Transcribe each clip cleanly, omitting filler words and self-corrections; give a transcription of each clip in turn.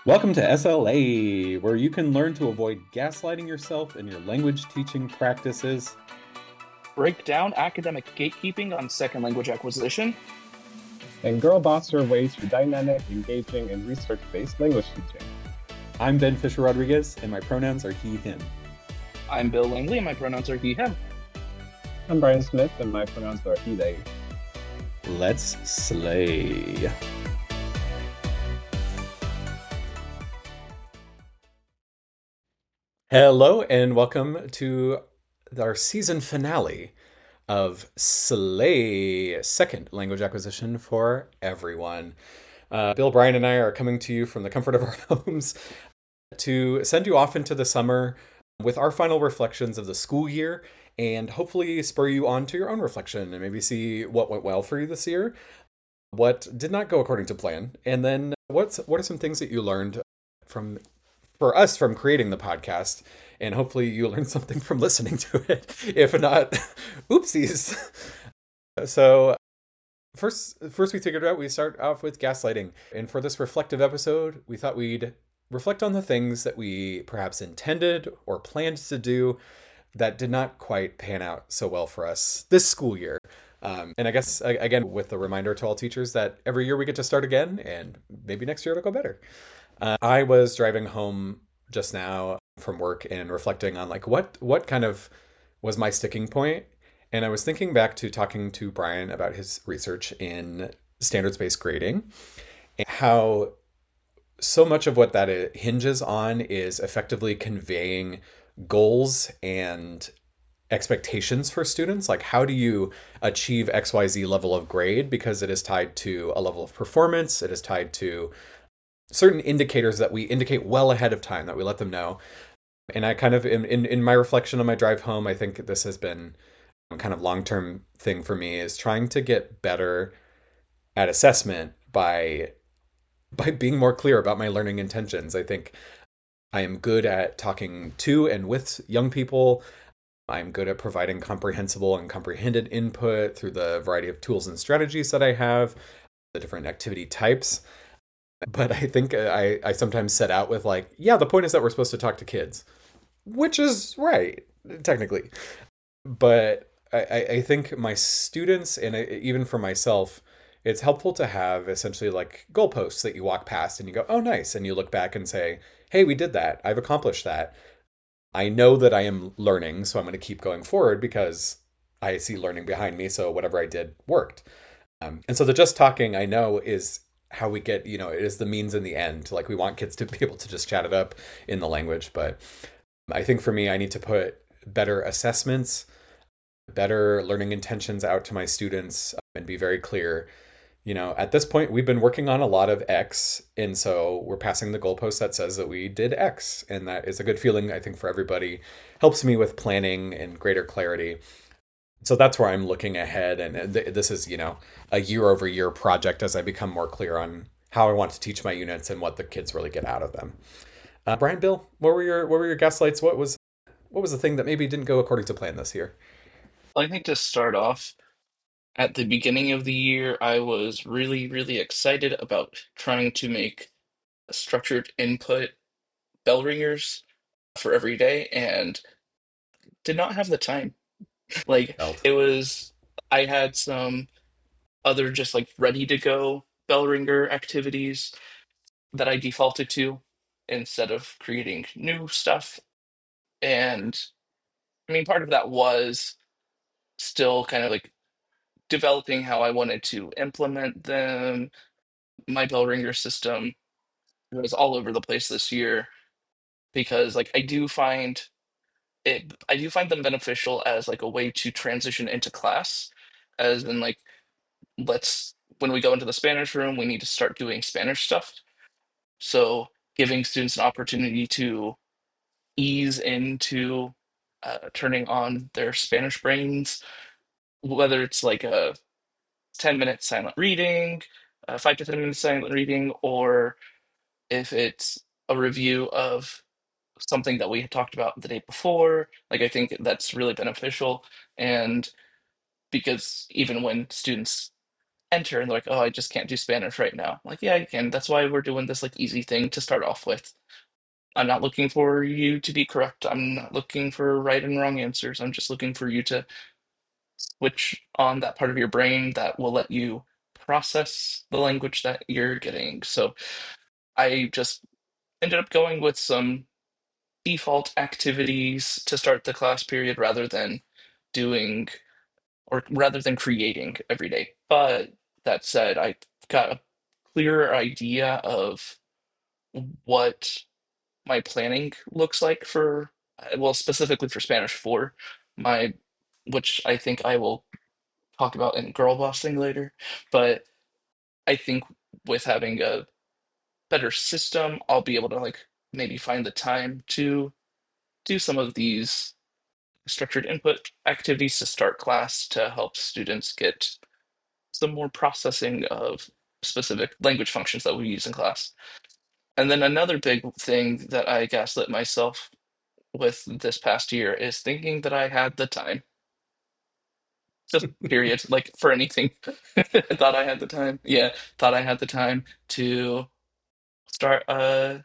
Welcome to SLA, where you can learn to avoid gaslighting yourself in your language teaching practices. Break down academic gatekeeping on second language acquisition. And girl boss your way to dynamic, engaging, and research-based language teaching. I'm Ben Fisher Rodriguez, and my pronouns are he, him. I'm Bill Langley, and my pronouns are he, him. I'm Brian Smith, and my pronouns are he, they. Let's slay. Hello, and welcome to our season finale of Slay, second language acquisition for everyone. Bill, Brian, and I are coming to you from the comfort of our homes to send you off into the summer with our final reflections of the school year and hopefully spur you on to your own reflection and maybe see what went well for you this year, what did not go according to plan, and then what are some things that you learned from creating the podcast, and hopefully you learned something from listening to it. If not, oopsies. So first we figured out we start off with gaslighting. And for this reflective episode, we thought we'd reflect on the things that we perhaps intended or planned to do that did not quite pan out so well for us this school year. And I guess, again, with the reminder to all teachers that every year we get to start again, and maybe next year it'll go better. I was driving home just now from work and reflecting on like what kind of was my sticking point. And I was thinking back to talking to Brian about his research in standards-based grading and how so much of what that hinges on is effectively conveying goals and expectations for students. Like, how do you achieve XYZ level of grade? Because it is tied to a level of performance, it is tied to certain indicators that we indicate well ahead of time, that we let them know. And I kind of, in my reflection on my drive home, I think this has been a kind of long-term thing for me, is trying to get better at assessment by being more clear about my learning intentions. I think I am good at talking to and with young people. I'm good at providing comprehensible and comprehended input through the variety of tools and strategies that I have, the different activity types. But I think I sometimes set out with like, yeah, the point is that we're supposed to talk to kids, which is right, technically. But I think my students, and even for myself, it's helpful to have essentially like goalposts that you walk past and you go, oh, nice. And you look back and say, hey, we did that. I've accomplished that. I know that I am learning, so I'm going to keep going forward because I see learning behind me. So whatever I did worked. And so the just talking, I know, is how we get, it is the means in the end. Like, we want kids to be able to just chat it up in the language. But I think for me, I need to put better assessments, better learning intentions out to my students, and be very clear. At this point, we've been working on a lot of X, and so we're passing the goalpost that says that we did X, and that is a good feeling, I think, for everybody. Helps me with planning and greater clarity. So that's where I'm looking ahead, and this is, a year-over-year project as I become more clear on how I want to teach my units and what the kids really get out of them. Brian, Bill, what were your gaslights? What was the thing that maybe didn't go according to plan this year? I think to start off, at the beginning of the year, I was really, really excited about trying to make structured input bell ringers for every day and did not have the time. Like, Felt. it was, I had some other just like ready to go bell ringer activities that I defaulted to instead of creating new stuff. And I mean, part of that was still kind of like developing how I wanted to implement them. My bell ringer system was all over the place this year because like I do find them beneficial as like a way to transition into class, as in like, let's when we go into the Spanish room, we need to start doing Spanish stuff. So giving students an opportunity to ease into turning on their Spanish brains, whether it's like a 10-minute silent reading, 5 to 10 minutes silent reading, or if it's a review of something that we had talked about the day before. Like, I think that's really beneficial. And because even when students enter and they're like, oh, I just can't do Spanish right now. I'm like, yeah, you can. That's why we're doing this like easy thing to start off with. I'm not looking for you to be correct. I'm not looking for right and wrong answers. I'm just looking for you to switch on that part of your brain that will let you process the language that you're getting. So I just ended up going with some default activities to start the class period doing rather than creating every day. But that said, I got a clearer idea of what my planning looks like for, well, specifically for Spanish 4, my, which I think I will talk about in girl bossing later. But I think with having a better system, I'll be able to like maybe find the time to do some of these structured input activities to start class to help students get some more processing of specific language functions that we use in class. And then another big thing that I gaslit myself with this past year is thinking that I had the time. Just period, like for anything. I thought I had the time. Yeah, thought I had the time to start a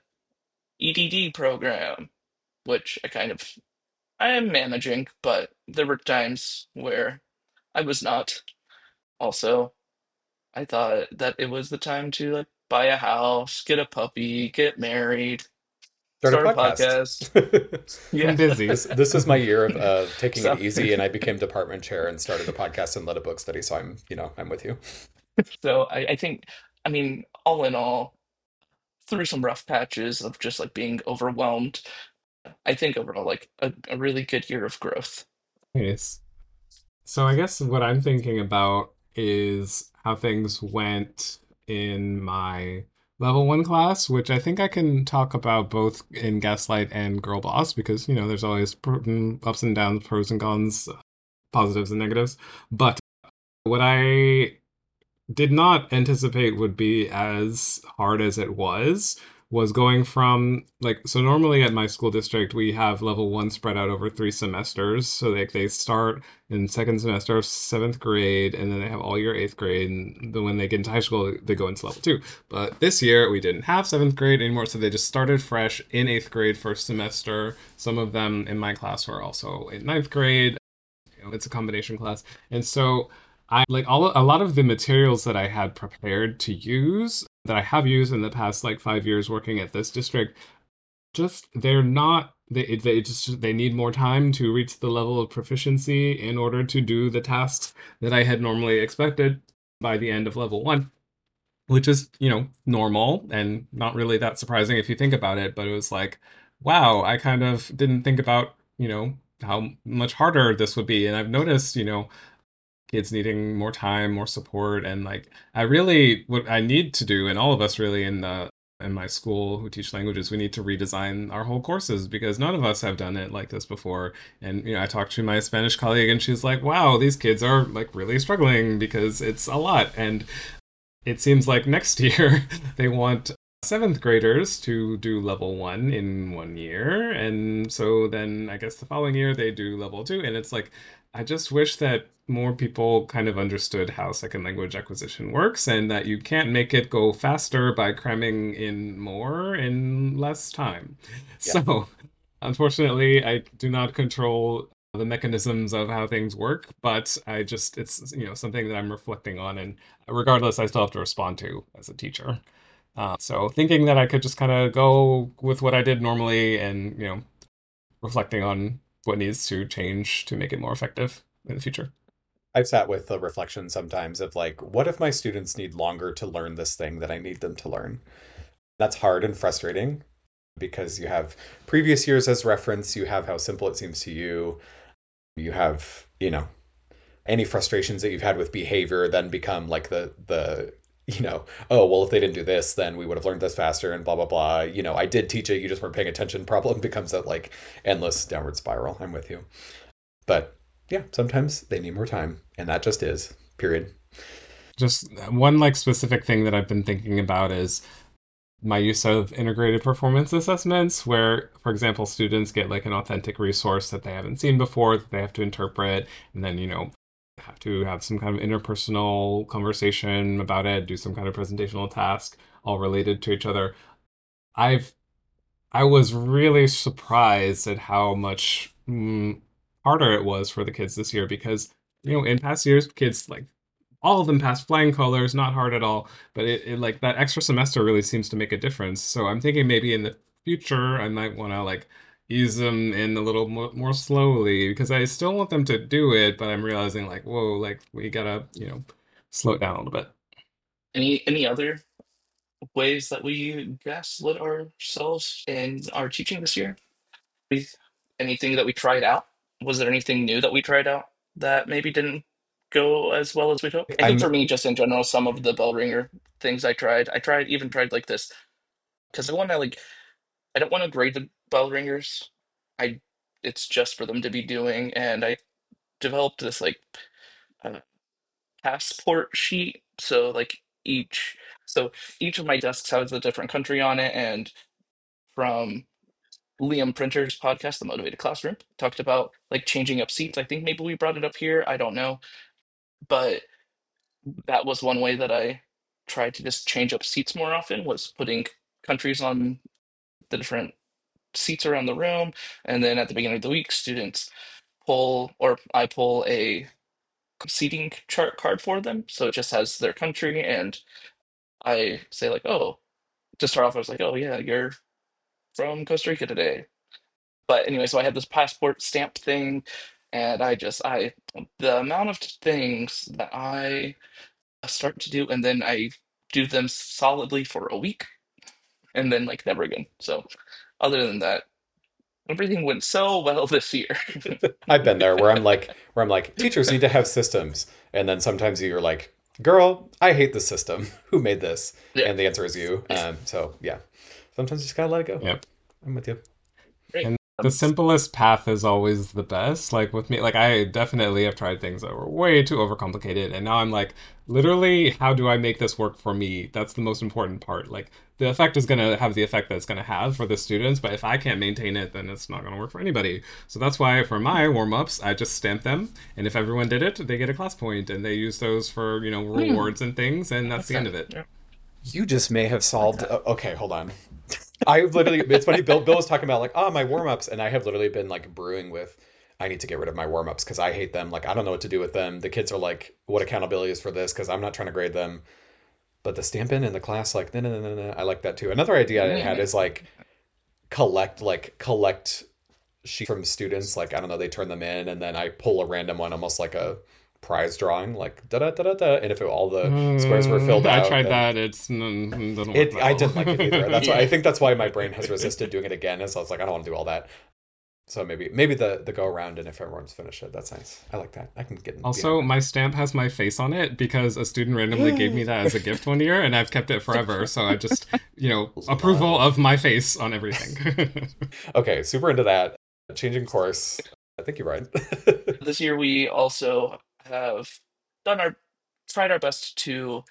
EDD program, which I am managing, but there were times where I was not. Also, I thought that it was the time to like buy a house, get a puppy, get married, Start a start a podcast. podcast. I'm Yeah. busy. This is my year of taking it So, easy, and I became department chair and started a podcast and led a book study. So I'm with you. so I think, I mean, all in all, through some rough patches of just like being overwhelmed, I think overall, like a really good year of growth. Nice. So I guess what I'm thinking about is how things went in my level one class, which I think I can talk about both in Gaslight and Girl Boss because, there's always ups and downs, pros and cons, positives and negatives. But what I did not anticipate would be as hard as it was going from like so normally at my school district we have level one spread out over 3 semesters, so like they start in second semester of seventh grade and then they have all year eighth grade, and then when they get into high school they go into level two. But this year we didn't have seventh grade anymore, so they just started fresh in eighth grade first semester. Some of them in my class were also in ninth grade. It's a combination class. And so I like a lot of the materials that I had prepared to use that I have used in the past like 5 years working at this district, just they're not they need more time to reach the level of proficiency in order to do the tasks that I had normally expected by the end of level one, which is, normal and not really that surprising if you think about it. But it was like, wow, I kind of didn't think about, how much harder this would be. And I've noticed, kids needing more time, more support, and like I really what I need to do, and all of us really in my school who teach languages, we need to redesign our whole courses because none of us have done it like this before. And I talked to my Spanish colleague, and she's like, "Wow, these kids are like really struggling because it's a lot." And it seems like next year they want seventh graders to do level one in 1 year. And so then I guess the following year they do level two. And it's like, I just wish that more people kind of understood how second language acquisition works and that you can't make it go faster by cramming in more in less time. Yeah. So, unfortunately, I do not control the mechanisms of how things work, but it's something that I'm reflecting on, and regardless, I still have to respond to as a teacher. So thinking that I could just kind of go with what I did normally and, reflecting on what needs to change to make it more effective in the future. I've sat with the reflection sometimes of like, what if my students need longer to learn this thing that I need them to learn? That's hard and frustrating because you have previous years as reference, you have how simple it seems to you, you have, any frustrations that you've had with behavior then become like the oh, well, if they didn't do this, then we would have learned this faster and blah, blah, blah. I did teach it, you just weren't paying attention problem becomes that like endless downward spiral. I'm with you. But yeah, sometimes they need more time, and that just is, period. Just one like specific thing that I've been thinking about is my use of integrated performance assessments, where, for example, students get like an authentic resource that they haven't seen before that they have to interpret, and then, have to have some kind of interpersonal conversation about it, do some kind of presentational task, all related to each other. I've I was really surprised at how much harder it was for the kids this year because, in past years, kids like all of them passed flying colors, not hard at all. But it like that extra semester really seems to make a difference. So I'm thinking maybe in the future I might want to like ease them in a little more slowly because I still want them to do it, but I'm realizing like, whoa, like we gotta, slow it down a little bit. Any other ways that we gaslit ourselves in our teaching this year? We, anything that we tried out? Was there anything new that we tried out that maybe didn't go as well as we'd hoped? I think I'm for me, just in general, some of the bell ringer things even tried like this because I don't want to grade the bell ringers. I it's just for them to be doing, and I developed this like uh, passport sheet. So each of my desks has a different country on it, and from Liam Printer's podcast, The Motivated Classroom, talked about like changing up seats. I think maybe we brought it up here. I don't know, but that was one way that I tried to just change up seats more often was putting countries on the different seats around the room, and then at the beginning of the week, students pull or I pull a seating chart card for them, so it just has their country, and I say like, oh, to start off, I was like, oh yeah, you're from Costa Rica today. But anyway, so I had this passport stamp thing, and I the amount of things that I start to do, and then I do them solidly for a week, and then like never again. So other than that, everything went so well this year. I've been there where I'm like teachers need to have systems, and then sometimes you're like, girl, I hate the system. Who made this? Yeah, And the answer is you. So yeah, sometimes you just gotta let it go. Yep. I'm with you. great. And the simplest path is always the best. Like with me, like I definitely have tried things that were way too overcomplicated. And now I'm like, literally, how do I make this work for me? That's the most important part. Like the effect is going to have the effect that it's going to have for the students. But if I can't maintain it, then it's not going to work for anybody. So that's why for my warm ups, I just stamp them. And if everyone did it, they get a class point and they use those for, rewards and things. And that's the end of it. Yeah, You just may have like solved. that. Okay, hold on. I literally, it's funny. Bill was talking about like, my warm ups, and I have literally been like brewing with. I need to get rid of my warm ups because I hate them. Like I don't know what to do with them. The kids are like, what accountability is for this? Because I'm not trying to grade them. But the stamping in the class, like, no, no, no, no, no. I like that too. Another idea I had is like collect sheets from students. Like I don't know, they turn them in, and then I pull a random one, almost like a prize drawing, like da da da da da. And if all the squares were filled I out, tried then that. It doesn't work I well. didn't like it either. That's why I Yeah. think that's why my brain has resisted doing it again. Is I was like, I don't want to do all that. So maybe the go around, and if everyone's finished it, that's nice. I like that. I can get behind Also, my stamp has my face on it because a student randomly gave me that. that as a gift one year, and I've kept it forever. So I just, approval Love. of my face on everything. Okay, super into that. Changing course. I think you're right. This year we also have done our tried our best to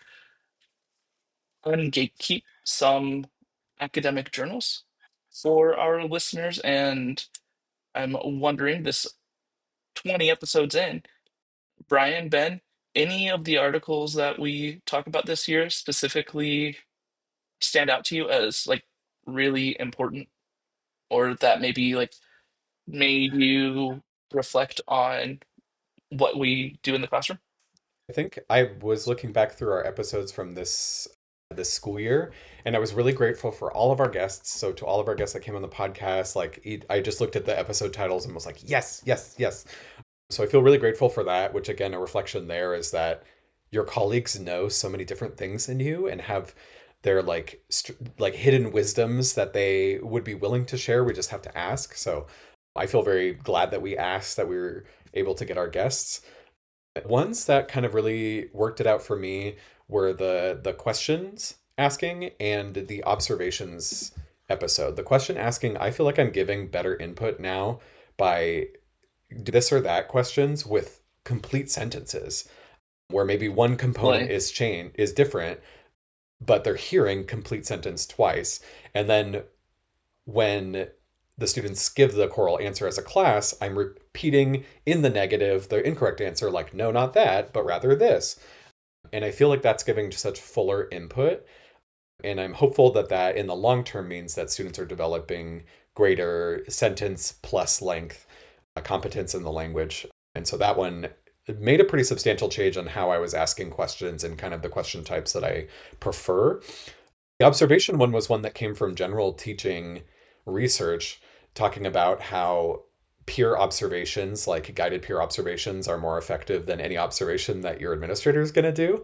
ungatekeep some academic journals for our listeners, and I'm wondering this 20 episodes in, Brian, Ben, any of the articles that we talk about this year specifically stand out to you as like really important, or that maybe like made you reflect on what we do in the classroom? I think I was looking back through our episodes from this school year, and I was really grateful for all of our guests. So to all of our guests that came on the podcast, like I just looked at the episode titles and was like, yes, yes, yes. So I feel really grateful for that, which again, a reflection there is that your colleagues know so many different things than you and have their like hidden wisdoms that they would be willing to share. We just have to ask. So I feel very glad that we asked, that we were able to get our guests. Ones that kind of really worked it out for me were the questions asking and the observations episode. The question asking, I feel like I'm giving better input now by this or that questions with complete sentences where maybe one component Like, is different, but they're hearing complete sentence twice. And then when the students give the choral answer as a class, I'm repeating in the negative the incorrect answer, like, no, not that, but rather this. And I feel like that's giving such fuller input. And I'm hopeful that that in the long term means that students are developing greater sentence plus length competence in the language. And so that one made a pretty substantial change on how I was asking questions and kind of the question types that I prefer. The observation one was one that came from general teaching research, talking about how peer observations, like guided peer observations, are more effective than any observation that your administrator is going to do.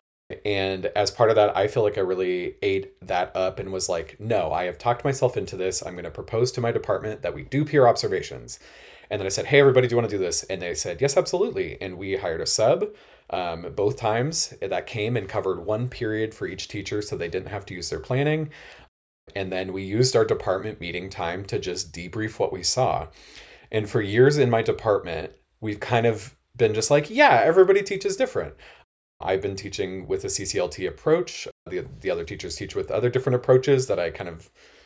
And as part of that, I feel like I really ate that up and was like, no, I have talked myself into this. I'm going to propose to my department that we do peer observations. And then I said, hey, everybody, do you want to do this? And they said, yes, absolutely. And we hired a sub both times that came and covered one period for each teacher so they didn't have to use their planning. And then we used our department meeting time to just debrief what we saw. And for years in my department, we've kind of been just like, yeah, everybody teaches different. I've been teaching with a CCLT approach. The other teachers teach with other different approaches that I kind of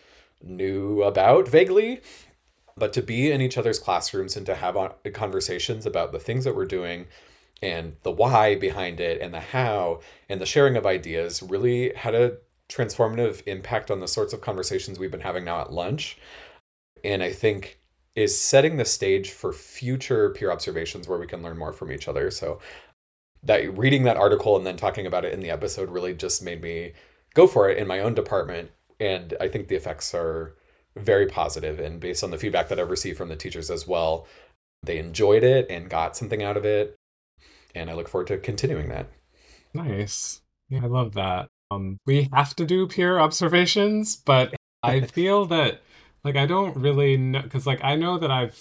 knew about vaguely. But to be in each other's classrooms and to have conversations about the things that we're doing and the why behind it and the how and the sharing of ideas really had a transformative impact on the sorts of conversations we've been having now at lunch. And I think is setting the stage for future peer observations where we can learn more from each other. So that reading that article and then talking about it in the episode really just made me go for it in my own department. And I think the effects are very positive. And based on the feedback that I've received from the teachers as well, they enjoyed it and got something out of it. And I look forward to continuing that. Nice. Yeah, I love that. We have to do peer observations, but I feel that like I don't really know because like I know that I've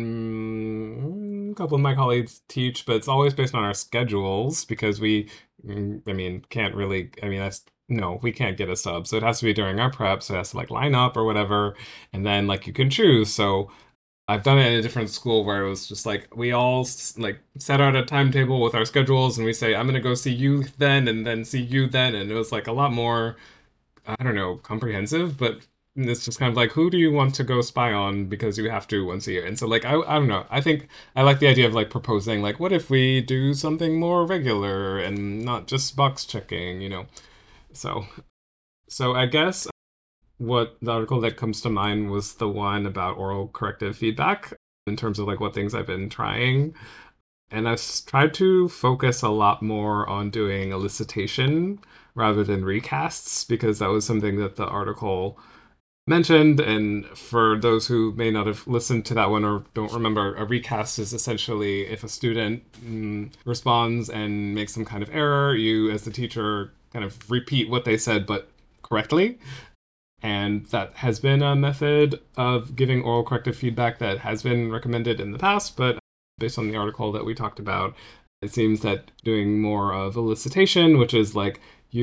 seen a couple of my colleagues teach, but it's always based on our schedules because I mean, can't really. I mean, that's no, we can't get a sub, so it has to be during our prep. So it has to like line up or whatever, and then like you can choose. So I've done it in a different school where it was just like we all like set out a timetable with our schedules and we say I'm gonna go see you then and then see you then, and it was like a lot more I don't know comprehensive, but it's just kind of like who do you want to go spy on because you have to once a year, and so like I don't know, I think I like the idea of like proposing like what if we do something more regular and not just box checking, you know, so I guess what the article that comes to mind was the one about oral corrective feedback in terms of like what things I've been trying. And I've tried to focus a lot more on doing elicitation rather than recasts because that was something that the article mentioned. And for those who may not have listened to that one or don't remember, a recast is essentially if a student responds and makes some kind of error, you as the teacher kind of repeat what they said but correctly. And that has been a method of giving oral corrective feedback that has been recommended in the past, but based on the article that we talked about, it seems that doing more of elicitation, which is like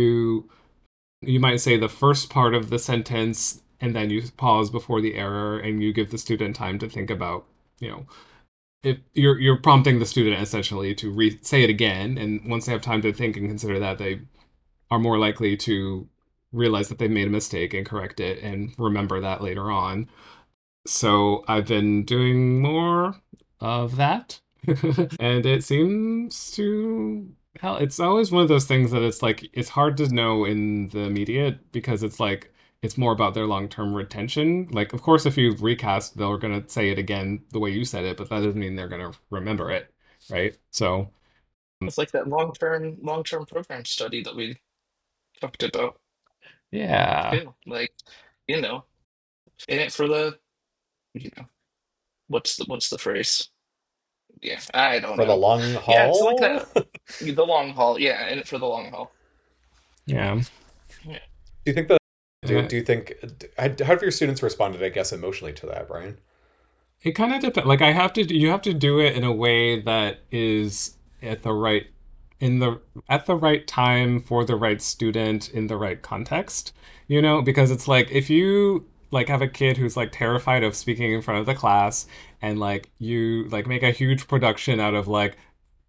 you might say the first part of the sentence and then you pause before the error and you give the student time to think about, you know, if you're prompting the student essentially to say it again, and once they have time to think and consider that, they are more likely to realize that they made a mistake and correct it and remember that later on. So I've been doing more of that. And it seems to hell, it's always one of those things that it's like it's hard to know in the immediate because it's like it's more about their long-term retention. Like, of course, if you recast, they're gonna say it again the way you said it, but that doesn't mean they're gonna remember it, right? So It's like that long term program study that we talked about yeah. too. Like, you know, in it for the, you know, what's the phrase? Yeah, I don't For the know. long Yeah, it's like haul? that. The long haul. Yeah, in it for the long haul. Yeah. Yeah. Do you think that Uh, do you think how have your students responded, I guess, emotionally to that, Brian? It kind of depends. Like you have to do it in a way that is at the right in the at the right time for the right student in the right context. You know, because it's like if you like have a kid who's like terrified of speaking in front of the class and like you like make a huge production out of like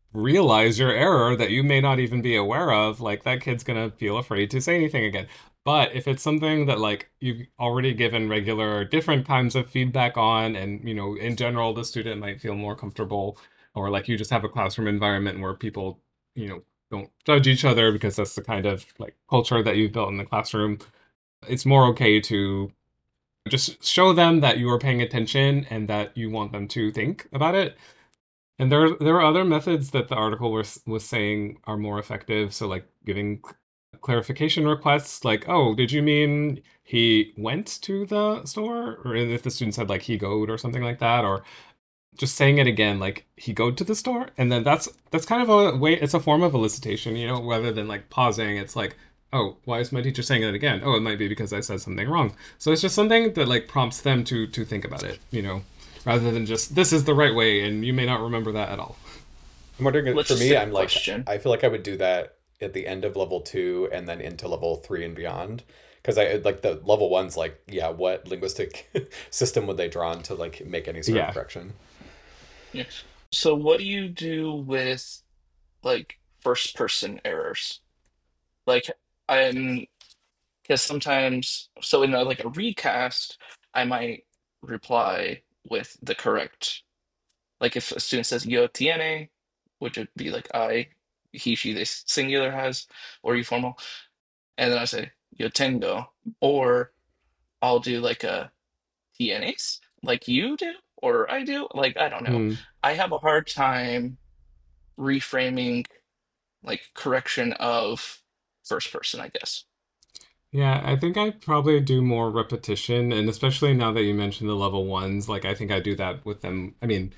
realize your error that you may not even be aware of, like that kid's gonna feel afraid to say anything again. But if it's something that like you've already given regular different kinds of feedback on, and in general, the student might feel more comfortable, or like you just have a classroom environment where people, you know, don't judge each other because that's the kind of like culture that you've built in the classroom, it's more okay to just show them that you are paying attention and that you want them to think about it. And there are other methods that the article was saying are more effective. So like giving clarification requests, like, oh, did you mean he went to the store? Or if the student said like he goed or something like that, or just saying it again, like he go to the store, and then that's kind of a way. It's a form of elicitation, rather than like pausing. It's like, oh, why is my teacher saying it again? Oh, it might be because I said something wrong. So it's just something that like prompts them to think about it, rather than just this is the right way, and you may not remember that at all. I'm wondering, Let's for just me, say a I'm like, question. I feel like I would do that at the end of level two and then into level three and beyond. Because I like the level one's like, yeah, what linguistic system would they draw on to like make any sort of Yeah. correction? Yeah. So what do you do with like first person errors? Like I'm because sometimes so in like a recast, I might reply with the correct like if a student says yo tiene, which would be like I, he, she, they singular has, or you formal, and then I say yo tengo, or I'll do like a tienes, like you do or I do. Like I don't know. Hmm. I have a hard time reframing like correction of first person, I guess. Yeah, I think I probably do more repetition, and especially now that you mentioned the level ones, like I think I do that with them. I mean,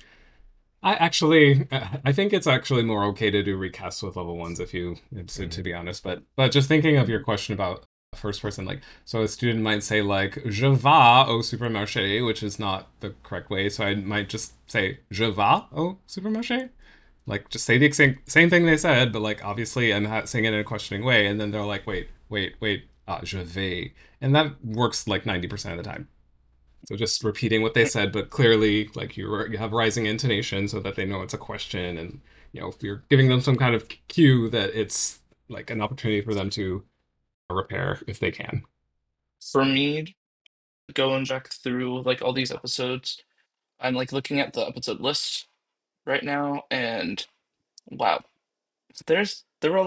I think it's actually more okay to do recasts with level ones if you, to Mhm. be honest. But just thinking of your question about first person, like, so a student might say like je vais au supermarché, which is not the correct way. So I might just say je vais au supermarché, like just say the same thing they said, but like obviously I'm saying it in a questioning way, and then they're like, wait, je vais, and that works like 90% of the time. So just repeating what they said, but clearly, like you have rising intonation so that they know it's a question, and if you're giving them some kind of cue that it's like an opportunity for them to repair if they can. For me, going back through like all these episodes, I'm like looking at the episode list right now, and wow, there were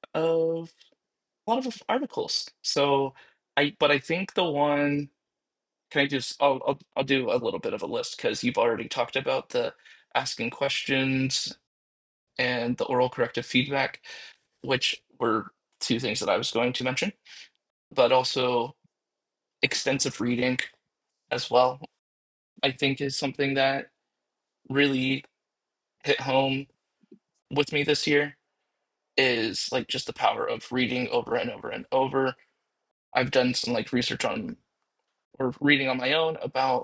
of a lot of articles. So but I think the one can I just I'll do a little bit of a list because you've already talked about the asking questions and the oral corrective feedback, which were two things that I was going to mention, but also extensive reading as well, I think is something that really hit home with me this year is like just the power of reading over and over and over. I've done some like research on or reading on my own about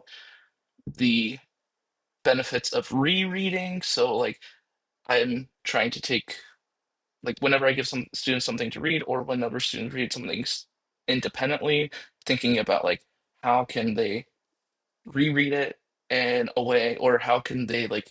the benefits of rereading. So like I'm trying to take like whenever I give some students something to read or whenever students read something independently, thinking about like how can they reread it in a way or how can they like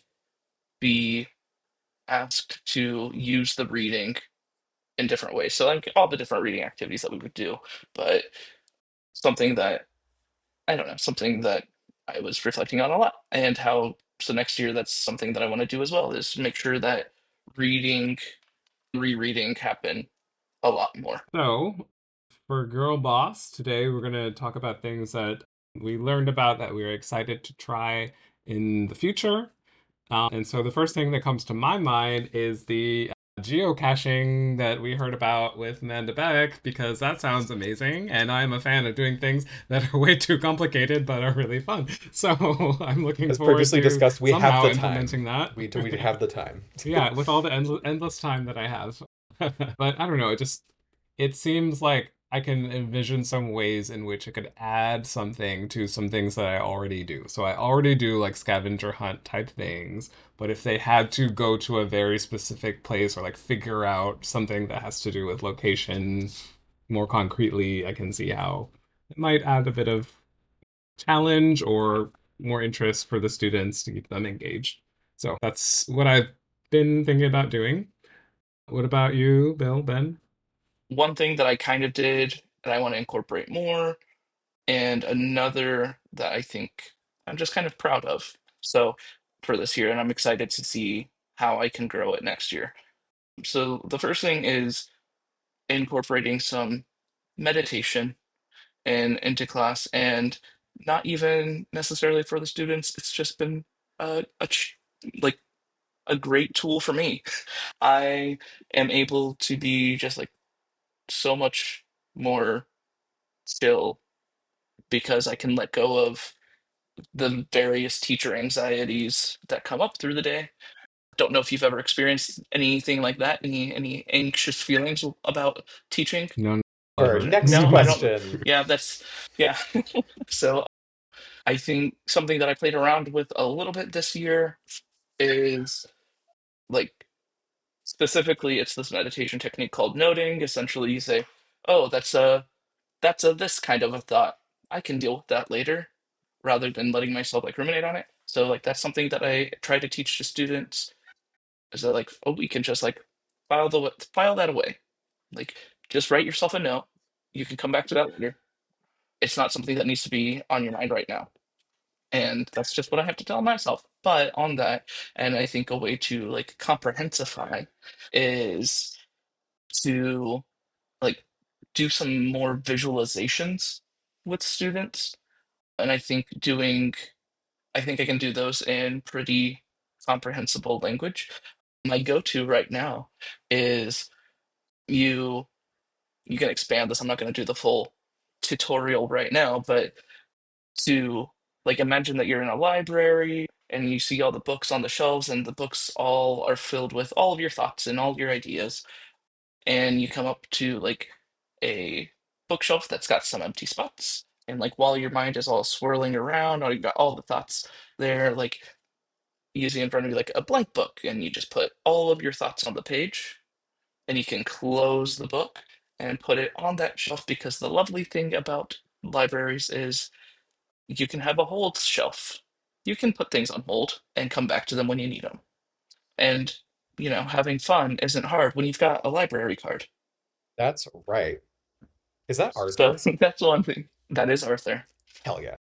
be asked to use the reading in different ways. So like all the different reading activities that we would do, but something that I don't know, something that I was reflecting on a lot and how so next year that's something that I want to do as well is make sure that reading rereading happen a lot more. So for Girl Boss, today we're going to talk about things that we learned about that we are excited to try in the future. And so the first thing that comes to my mind is the geocaching that we heard about with Amanda Beck, because that sounds amazing. And I'm a fan of doing things that are way too complicated but are really fun. So I'm looking As forward previously to discussed, we have somehow the time. implementing that. We have the time. Yeah, with all the endless time that I have. But I don't know, it seems like I can envision some ways in which I could add something to some things that I already do. So I already do like scavenger hunt type things, but if they had to go to a very specific place or like figure out something that has to do with location more concretely, I can see how it might add a bit of challenge or more interest for the students to keep them engaged. So that's what I've been thinking about doing. What about you, Bill, Ben? One thing that I kind of did that I want to incorporate more, and another that I think I'm just kind of proud of. So for this year, and I'm excited to see how I can grow it next year. So the first thing is incorporating some meditation and into class, and not even necessarily for the students. It's just been like a great tool for me. I am able to be just like so much more chill because I can let go of the various teacher anxieties that come up through the day. Don't know if you've ever experienced anything like that, any anxious feelings about teaching. No, Or never. next No, I don't. question. Yeah, that's yeah. So I think something that I played around with a little bit this year is like specifically it's this meditation technique called noting. Essentially, you say, "Oh, that's a this kind of a thought. I can deal with that later," rather than letting myself like ruminate on it. So like that's something that I try to teach to students is that like, oh, we can just like file that away. Like just write yourself a note. You can come back to that later. It's not something that needs to be on your mind right now. And that's just what I have to tell myself. But on that, and I think a way to like comprehensify is to like do some more visualizations with students. And I think I can do those in pretty comprehensible language. My go-to right now is you you can expand this. I'm not going to do the full tutorial right now, but to like imagine that you're in a library and you see all the books on the shelves and the books all are filled with all of your thoughts and all your ideas, and you come up to like a bookshelf that's got some empty spots, and like while your mind is all swirling around or you got all the thoughts there, like you see in front of you like a blank book and you just put all of your thoughts on the page, and you can close the book and put it on that shelf, because the lovely thing about libraries is you can have a hold shelf. You can put things on hold and come back to them when you need them. And, having fun isn't hard when you've got a library card. That's right. Is that So Arthur? that's one thing. That is Arthur. Hell yeah.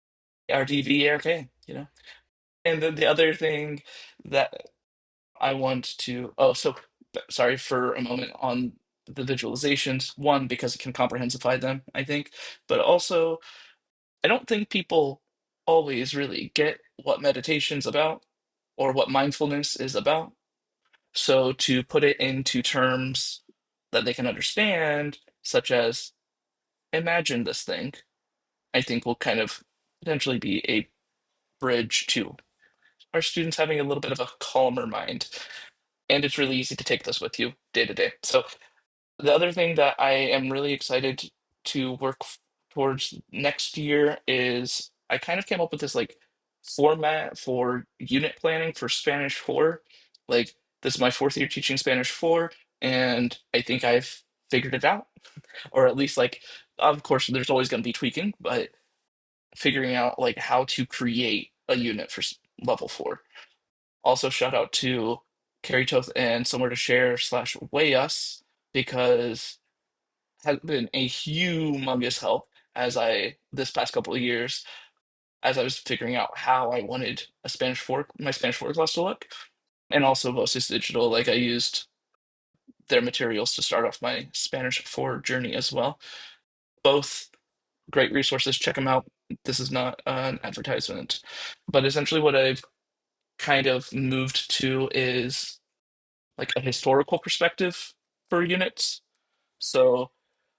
RDVARK. And then the other thing that I want to, oh, so sorry for a moment on the visualizations. One, because it can comprehensify them, I think, but also I don't think people always really get what meditation's about or what mindfulness is about. So to put it into terms that they can understand, such as imagine this thing, I think will kind of potentially be a bridge to our students having a little bit of a calmer mind. And it's really easy to take this with you day to day. So the other thing that I am really excited to towards next year is I kind of came up with this like format for unit planning for Spanish 4. Like this is my fourth year teaching Spanish 4, and I think I've figured it out. Or at least like of course there's always going to be tweaking, but figuring out like how to create a unit for level 4. Also shout out to Carrie Toth and Somewhere to Share slash Way Us, because has been a humongous help as I this past couple of years as I was figuring out how I wanted my Spanish 4 class to look. And also Voces Digital, like I used their materials to start off my Spanish 4 journey as well. Both great resources, check them out. This is not an advertisement, but essentially what I've kind of moved to is like a historical perspective for units. So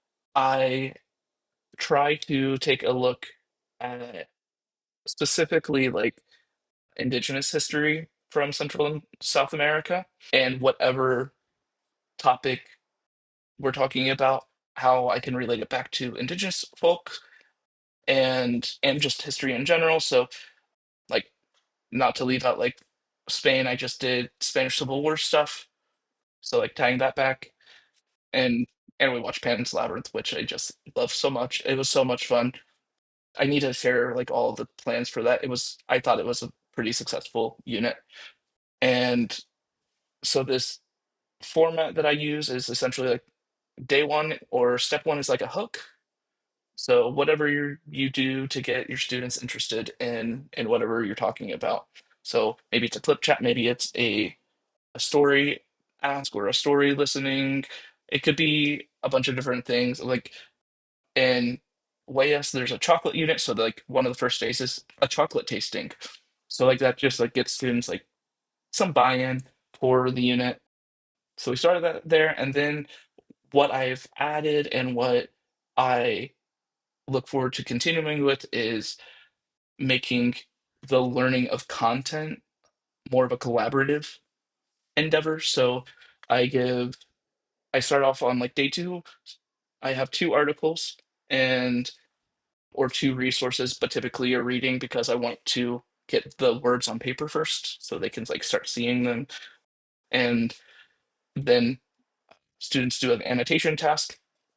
I try to take a look at specifically like indigenous history from Central and South America, and whatever topic we're talking about, how I can relate it back to indigenous folk and just history in general. So like not to leave out like Spain, I just did Spanish Civil War stuff. So like tying that back, and we watched Pan's Labyrinth, which I just love so much. It was so much fun. I need to share like all the plans for that. I thought it was a pretty successful unit. And So this format that I use is essentially like day one or step one is like a hook. So whatever you do to get your students interested in whatever you're talking about. So maybe it's a clip chat, maybe it's a story ask or a story listening. It could be a bunch of different things. Like in YS, there's a chocolate unit, so like one of the first days is a chocolate tasting. So like that just like gets students like some buy-in for the unit. So we started that there, and then what I've added and what I look forward to continuing with is making the learning of content more of a collaborative endeavor. So I give I start off on like day two. I have two articles and or two resources, but typically a reading because I want to get the words on paper first so they can like start seeing them. And then students do an annotation task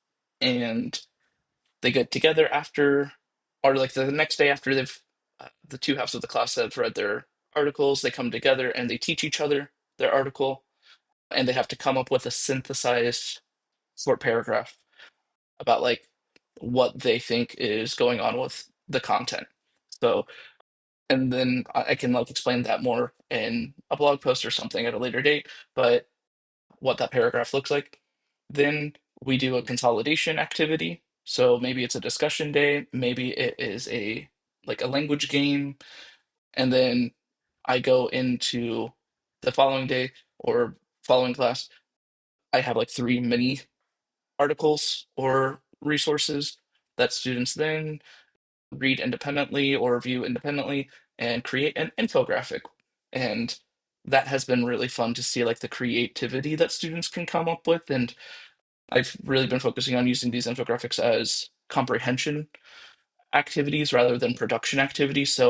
and they get together after or like the next day after they've the two halves of the class have read their articles, they come together and they teach each other their article and they have to come up with a synthesized short paragraph about like what they think is going on with the content. So, and then I can like explain that more in a blog post or something at a later date, but what that paragraph looks like. Then we do a consolidation activity. So maybe it's a discussion day, maybe it is a like a language game, and then I go into the following day or following class. I have like three mini articles or resources that students then read independently or view independently and create an infographic. And that has been really fun to see like the creativity that students can come up with. And I've really been focusing on using these infographics as comprehension activities rather than production activities. So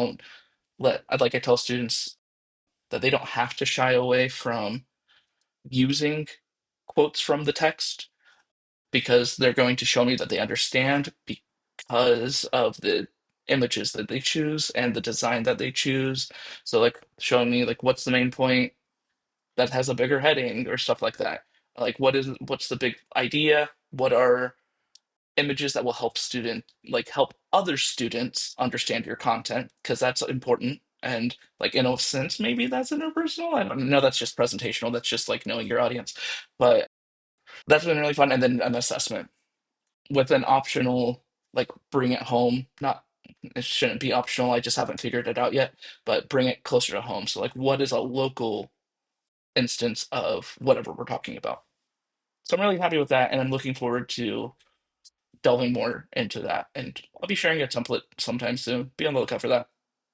I'd like I tell students that they don't have to shy away from using quotes from the text because they're going to show me that they understand because of the images that they choose and the design that they choose. So like showing me like what's the main point that has a bigger heading or stuff like that. Like what's the big idea? What are images that will help other students understand your content because that's important. And like in a sense, maybe that's interpersonal. I don't know. That's just presentational. That's just like knowing your audience. But that's been really fun. And then an assessment with an optional like bring it home. Not it shouldn't be optional. I just haven't figured it out yet. But bring it closer to home. So like, what is a local instance of whatever we're talking about? So I'm really happy with that, and I'm looking forward to delving more into that. And I'll be sharing a template sometime soon. Be on the lookout for that.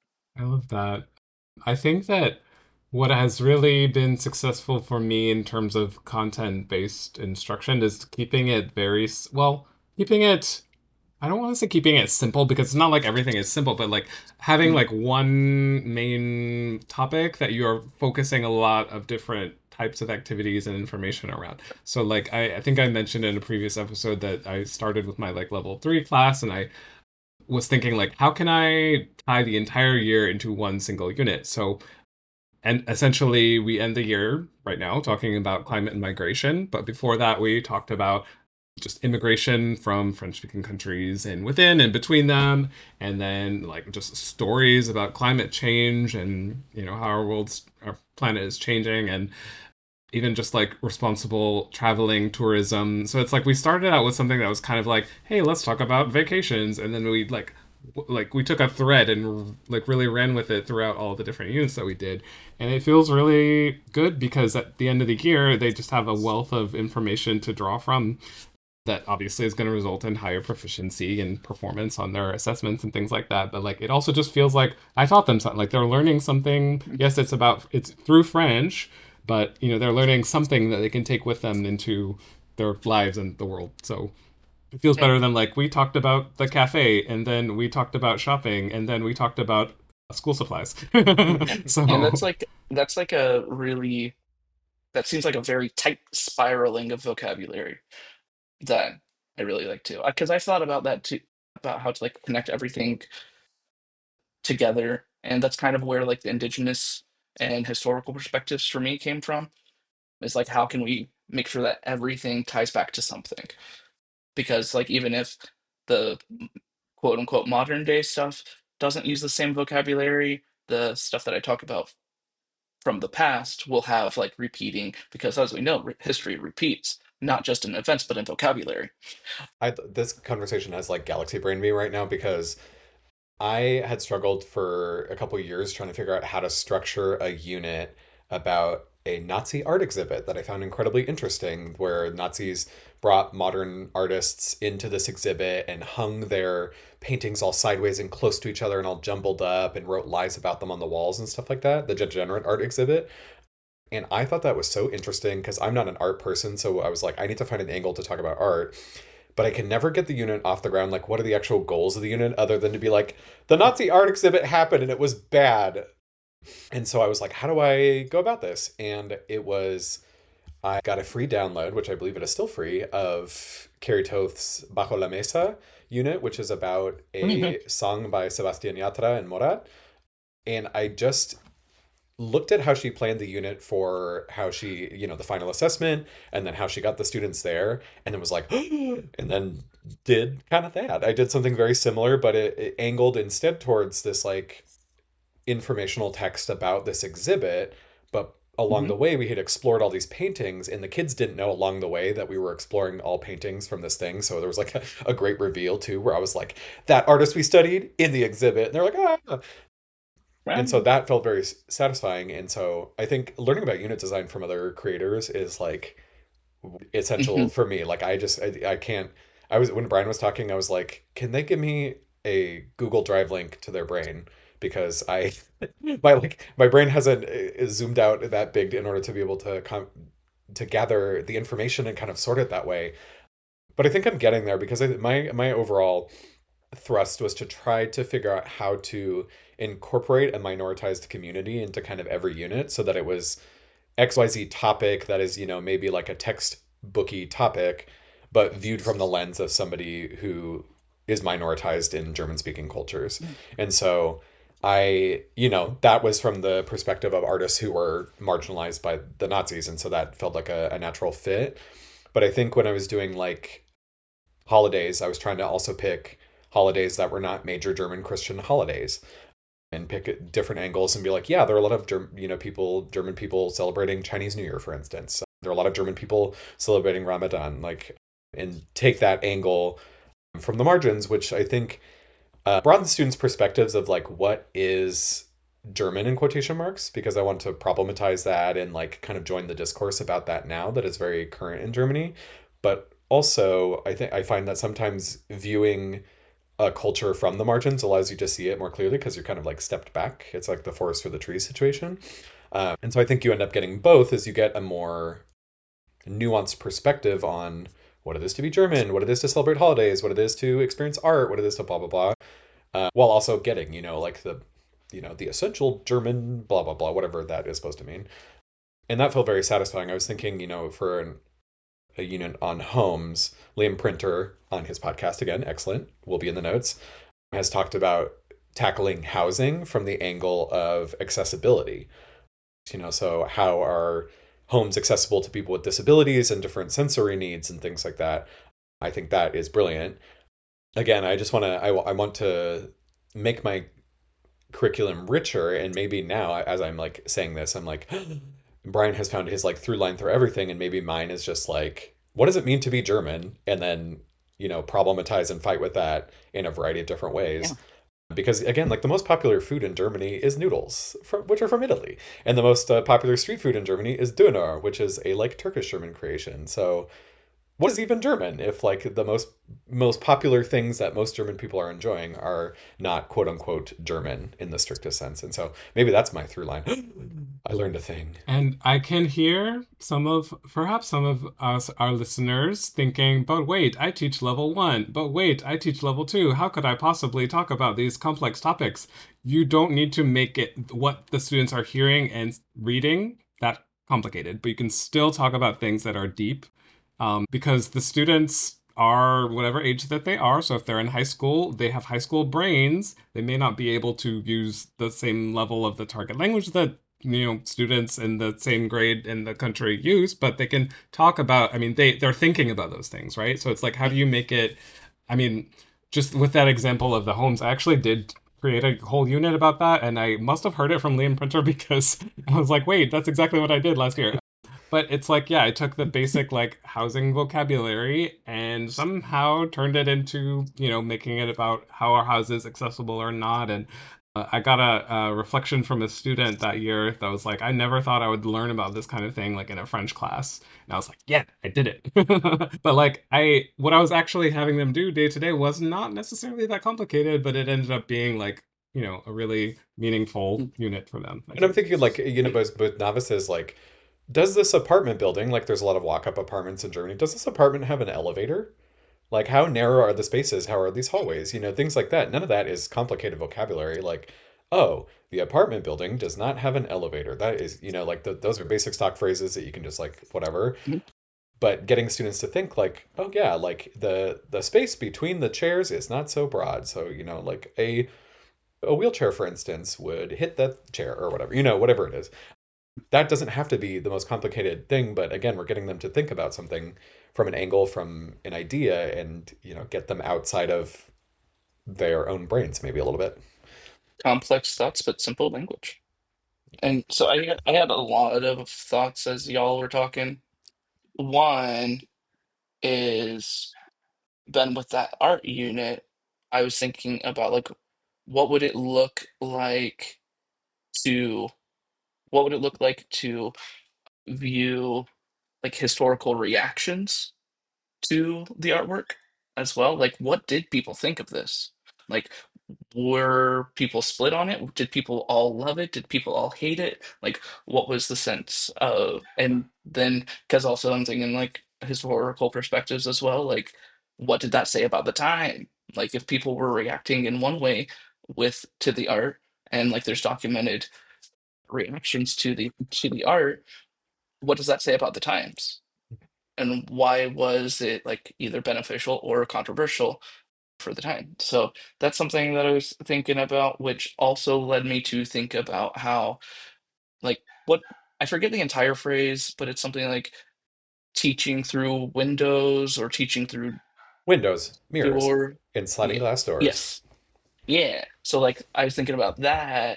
I love that. I think that what has really been successful for me in terms of content-based instruction is keeping it well, keeping it I don't want to say keeping it simple because it's not like everything is simple, but like having Mhm. like one main topic that you're focusing a lot of different types of activities and information around. So like I think I mentioned in a previous episode that I started with my like level 3 class and I was thinking like how can I tie the entire year into one single unit? So and essentially, we end the year right now talking about climate and migration. But before that, we talked about just immigration from French speaking countries and within and between them. And then, like, just stories about climate change and, how our planet is changing. And even just like responsible traveling tourism. So it's like we started out with something that was kind of like, hey, let's talk about vacations, and then we like we took a thread and like really ran with it throughout all the different units that we did, and it feels really good because at the end of the year they just have a wealth of information to draw from that obviously is going to result in higher proficiency and performance on their assessments and things like that. But like it also just feels like I taught them something, like they're learning something. Yes, it's through French, but they're learning something that they can take with them into their lives and the world. So it feels And better than like we talked about the cafe and then we talked about shopping and then we talked about school supplies. and So that's like a really that seems like a very tight spiraling of vocabulary that I really like too. Because I thought about that too, about how to like connect everything together, and that's kind of where like the indigenous and historical perspectives for me came from. Is like, how can we make sure that everything ties back to something? Because like, even if the quote unquote modern day stuff doesn't use the same vocabulary, the stuff that I talk about from the past will have like repeating, because as we know, history repeats, not just in events but in vocabulary. This conversation has like galaxy brain me right now because I had struggled for a couple years trying to figure out how to structure a unit about a Nazi art exhibit that I found incredibly interesting, where Nazis brought modern artists into this exhibit and hung their paintings all sideways and close to each other and all jumbled up and wrote lies about them on the walls and stuff like that, the degenerate art exhibit. And I thought that was so interesting because I'm not an art person. So I was like, I need to find an angle to talk about art. But I can never get the unit off the ground. Like, what are the actual goals of the unit other than to be like, the Nazi art exhibit happened and it was bad. And so I was like, how do I go about this? And I got a free download, which I believe it is still free, of Carrie Toth's Bajo la Mesa unit, which is about Mhm. a song by Sebastián Yatra and Morat. And I just looked at how she planned the unit for how she, the final assessment, and then how she got the students there, and then was like, and then did kind of that. I did something very similar, but it angled instead towards this like informational text about this exhibit. But along Mhm. the way, we had explored all these paintings, and the kids didn't know along the way that we were exploring all paintings from this thing. So there was like a great reveal too, where I was like, that artist we studied in the exhibit, and they're like, ah. And so Right. that felt very satisfying. And so I think learning about unit design from other creators is like essential Mhm. for me. Like I can't, I was, when Brian was talking, I was like, can they give me a Google Drive link to their brain? Because my brain hasn't zoomed out that big in order to be able to to gather the information and kind of sort it that way. But I think I'm getting there because my overall thrust was to try to figure out how to incorporate a minoritized community into kind of every unit so that it was XYZ topic that is, maybe like a textbooky topic, but viewed from the lens of somebody who is minoritized in German speaking cultures. And so that was from the perspective of artists who were marginalized by the Nazis. And so that felt like a natural fit. But I think when I was doing like holidays, I was trying to also pick holidays that were not major German Christian holidays and pick different angles and be like, yeah, there are a lot of German people celebrating Chinese New Year, for instance. There are a lot of German people celebrating Ramadan, like, and take that angle from the margins, which I think broaden students' perspectives of like what is German in quotation marks, because I want to problematize that and like kind of join the discourse about that now that is very current in Germany. But also, I find that sometimes viewing a culture from the margins allows you to see it more clearly because you're kind of like stepped back. It's like the forest for the trees situation. And so I think you end up getting both as you get a more nuanced perspective on what it is to be German, what it is to celebrate holidays, what it is to experience art, what it is to blah, blah, blah, while also getting, like the essential German blah, blah, blah, whatever that is supposed to mean. And that felt very satisfying. I was thinking, for a unit on homes, Liam Printer on his podcast, again, excellent, will be in the notes, has talked about tackling housing from the angle of accessibility. So how are homes accessible to people with disabilities and different sensory needs and things like that? I think that is brilliant. Again, I want to make my curriculum richer, and maybe now as I'm like saying this, I'm like, Brian has found his like through line through everything, and maybe mine is just like, what does it mean to be German? And then, problematize and fight with that in a variety of different Yeah. ways. Because again, like the most popular food in Germany is noodles, which are from Italy, and the most popular street food in Germany is Döner, which is a like Turkish German creation. So what is even German if like the most popular things that most German people are enjoying are not quote unquote German in the strictest sense? And so maybe that's my through line. I learned a thing. And I can hear perhaps some of us, our listeners, thinking, but wait, I teach level one. But wait, I teach level two. How could I possibly talk about these complex topics? You don't need to make it what the students are hearing and reading that complicated, but you can still talk about things that are deep because the students are whatever age that they are. So if they're in high school, they have high school brains. They may not be able to use the same level of the target language that students in the same grade in the country use, but they can talk about, I mean, they're thinking about those things, right? So it's like, how do you make it, I mean, just with that example of the homes, I actually did create a whole unit about that, and I must have heard it from Liam Printer because I was like, wait, that's exactly what I did last year. But it's like, yeah, I took the basic like housing vocabulary and somehow turned it into, making it about how our house is accessible or not. And I got a reflection from a student that year that was like, I never thought I would learn about this kind of thing like in a French class. And I was like, yeah, I did it. But like what I was actually having them do day to day was not necessarily that complicated, but it ended up being like, a really meaningful unit for them, I And I'm think. thinking like, both novices, like, does this apartment building, like there's a lot of walk-up apartments in Germany, does this apartment have an elevator? Like, how narrow are the spaces? How are these hallways? Things like that. None of that is complicated vocabulary. Like, oh, the apartment building does not have an elevator. That is, like those are basic stock phrases that you can just like whatever. But getting students to think like, oh yeah, like the space between the chairs is not so broad. So, like a wheelchair, for instance, would hit that chair or whatever, whatever it is. That doesn't have to be the most complicated thing, but again, we're getting them to think about something from an angle, from an idea, and get them outside of their own brains maybe a little bit. Complex thoughts, but simple language. And so I had a lot of thoughts as y'all were talking. One is then with that art unit, I was thinking about like what would it look like to what would it look like to view like historical reactions to the artwork as well? Like what did people think of this? Like were people split on it? Did people all love it? Did people all hate it? Like, what was the sense of, and then, because also I'm thinking like historical perspectives as well, like, what did that say about the time? Like, if people were reacting in one way to the art, and like there's documented reactions to the art, what does that say about the times? And why was it like either beneficial or controversial for the time? So that's something that I was thinking about, which also led me to think about how, like, what I forget the entire phrase, but it's something like teaching through windows or teaching through Windows, mirrors, door. and sliding Yeah. glass doors. Yes. Yeah. So, like, I was thinking about that,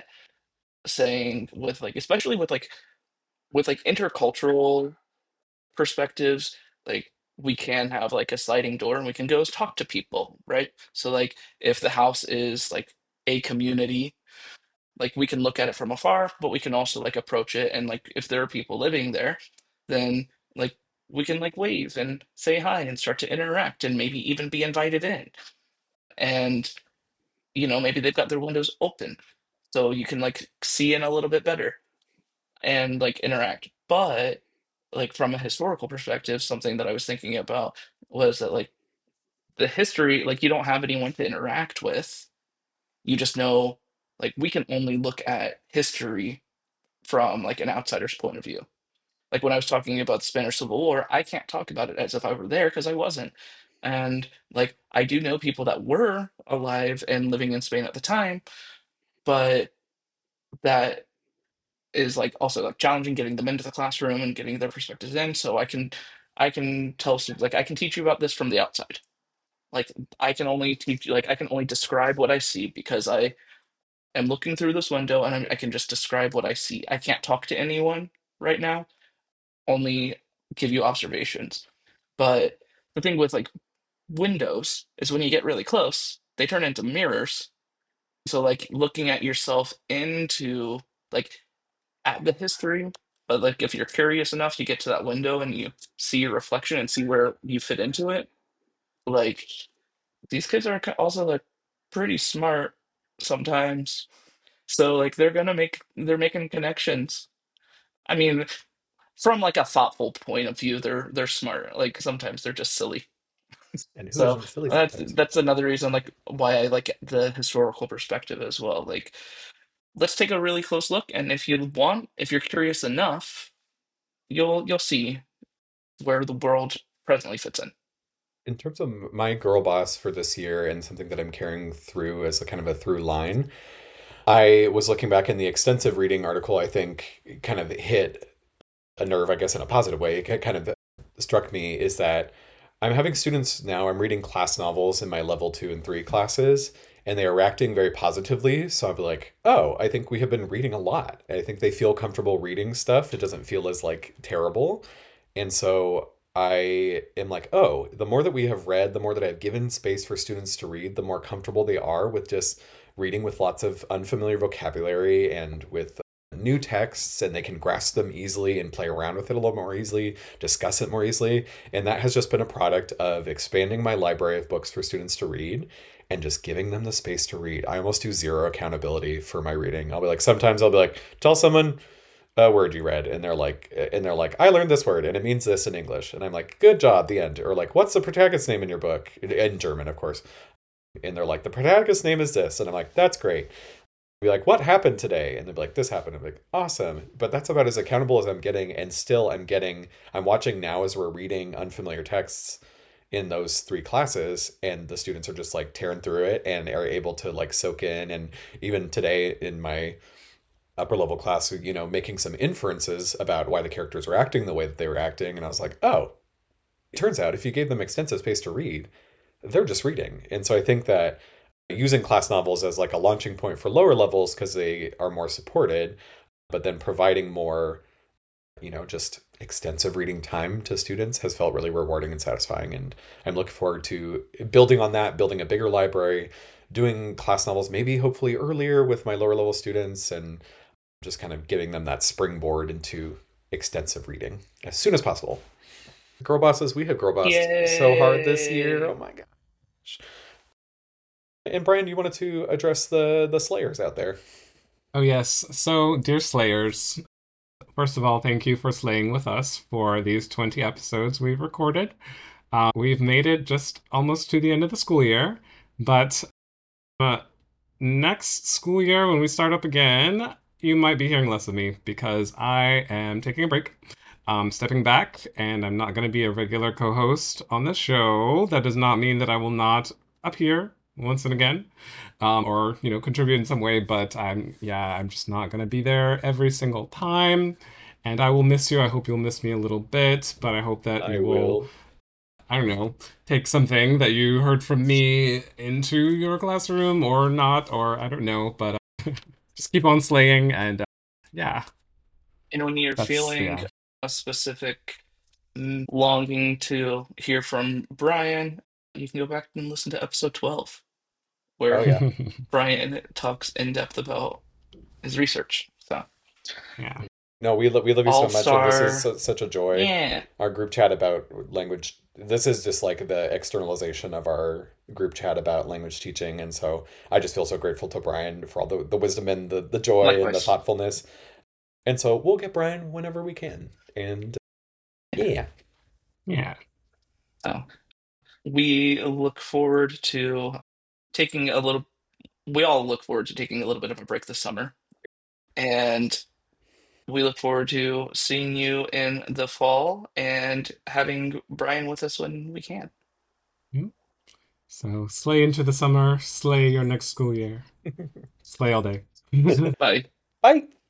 saying with like, especially with like intercultural perspectives, like we can have like a sliding door and we can go talk to people, right? So like if the house is like a community, like we can look at it from afar, but we can also like approach it, and like if there are people living there, then like we can like wave and say hi and start to interact and maybe even be invited in. And maybe they've got their windows open so you can like see in a little bit better and like interact. But like from a historical perspective, something that I was thinking about was that like the history, like you don't have anyone to interact with. You just know, like we can only look at history from like an outsider's point of view. Like when I was talking about the Spanish Civil War, I can't talk about it as if I were there because I wasn't. And like I do know people that were alive and living in Spain at the time, but that is like also like challenging getting them into the classroom and getting their perspectives in. So I can tell students like I can teach you about this from the outside. Like I can only teach you like I can only describe what I see because I am looking through this window and I can just describe what I see. I can't talk to anyone right now, only give you observations. But the thing with like windows is when you get really close, they turn into mirrors. So like looking at yourself into like at the history, but like if you're curious enough, you get to that window and you see your reflection and see where you fit into it. Like these kids are also like pretty smart sometimes. So like they're making connections. I mean, from like a thoughtful point of view, they're smart. Like sometimes they're just silly. And who So isn't silly sometimes? that's another reason like why I like the historical perspective as well. Like let's take a really close look, and if you want, if you're curious enough, you'll see where the world presently fits in. In terms of my girl boss for this year and something that I'm carrying through as a kind of a through line, I was looking back in the extensive reading article, I think kind of hit a nerve, I guess, in a positive way. It kind of struck me is that I'm having students now, I'm reading class novels in my level 2 and 3 classes, and they are reacting very positively. So I'll be like, oh, I think we have been reading a lot. I think they feel comfortable reading stuff. It doesn't feel as like terrible. And so I am like, oh, the more that we have read, the more that I've given space for students to read, the more comfortable they are with just reading with lots of unfamiliar vocabulary and with new texts, and they can grasp them easily and play around with it a little more easily, discuss it more easily. And that has just been a product of expanding my library of books for students to read and just giving them the space to read. I almost do zero accountability for my reading. I'll be like, sometimes I'll be like, tell someone a word you read, and they're like, I learned this word and it means this in English. And I'm like, good job, the end. Or like, what's the protagonist's name in your book? In German, of course. And they're like, the protagonist's name is this. And I'm like, that's great. Be like, what happened today? And they'd be like, this happened. I'm like, awesome. But that's about as accountable as I'm getting. And still, I'm watching now as we're reading unfamiliar texts in those 3 classes, and the students are just like tearing through it and are able to like soak in. And even today in my upper level class, making some inferences about why the characters were acting the way that they were acting. And I was like, oh, it turns out if you gave them extensive space to read, they're just reading. And so I think that using class novels as like a launching point for lower levels because they are more supported, but then providing more, just extensive reading time to students has felt really rewarding and satisfying. And I'm looking forward to building on that, building a bigger library, doing class novels, maybe hopefully earlier with my lower level students, and just kind of giving them that springboard into extensive reading as soon as possible. Girl bosses, we have girl bossed so hard this year. Oh Yay! my gosh. And Brian, you wanted to address the Slayers out there. Oh, yes. So, dear Slayers, first of all, thank you for slaying with us for these 20 episodes we've recorded. We've made it just almost to the end of the school year, but uh, next school year, when we start up again, you might be hearing less of me because I am taking a break. Stepping back, and I'm not going to be a regular co-host on the show. That does not mean that I will not appear once and again, or contribute in some way. But I'm just not going to be there every single time, and I will miss you. I hope you'll miss me a little bit, but I hope that I you will, will. I don't know, take something that you heard from me into your classroom or not, or I don't know, but just keep on slaying, and yeah, And when you're that's feeling yeah. a specific longing to hear from Brian, you can go back and listen to episode 12, Oh where yeah. Brian talks in depth about his research. So, Yeah. No, we love you All so much, and this is Star, such a joy. yeah, Our group chat about language. This is just like the externalization of our group chat about language teaching, and so I just feel so grateful to Brian for all the wisdom and the joy and the likewise. thoughtfulness. And so we'll get Brian whenever we can. And Yeah. yeah. Yeah. So, we look forward to taking a little, we all look forward to taking a little bit of a break this summer. And we look forward to seeing you in the fall and having Brian with us when we can. Mm. So slay into the summer, slay your next school year. Slay all day. Bye. Bye.